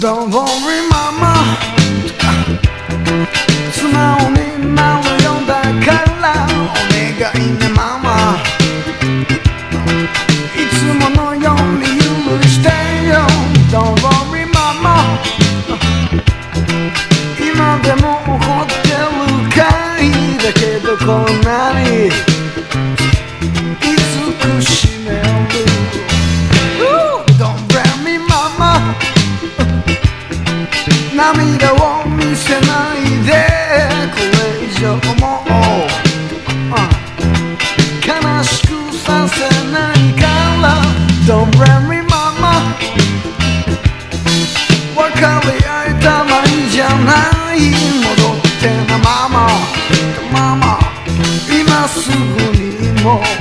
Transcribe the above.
Don't worry mama 素直になるよだからお願いねママいつものように許してよ Don't worry mama 今でも怒ってるかいだけどこんなに慈しめる Don't blame me mama 涙を見せないでこれ以上も悲しくさせないから Don't blame me mama 分かり合えたらいいじゃない戻ってなママ今すぐにも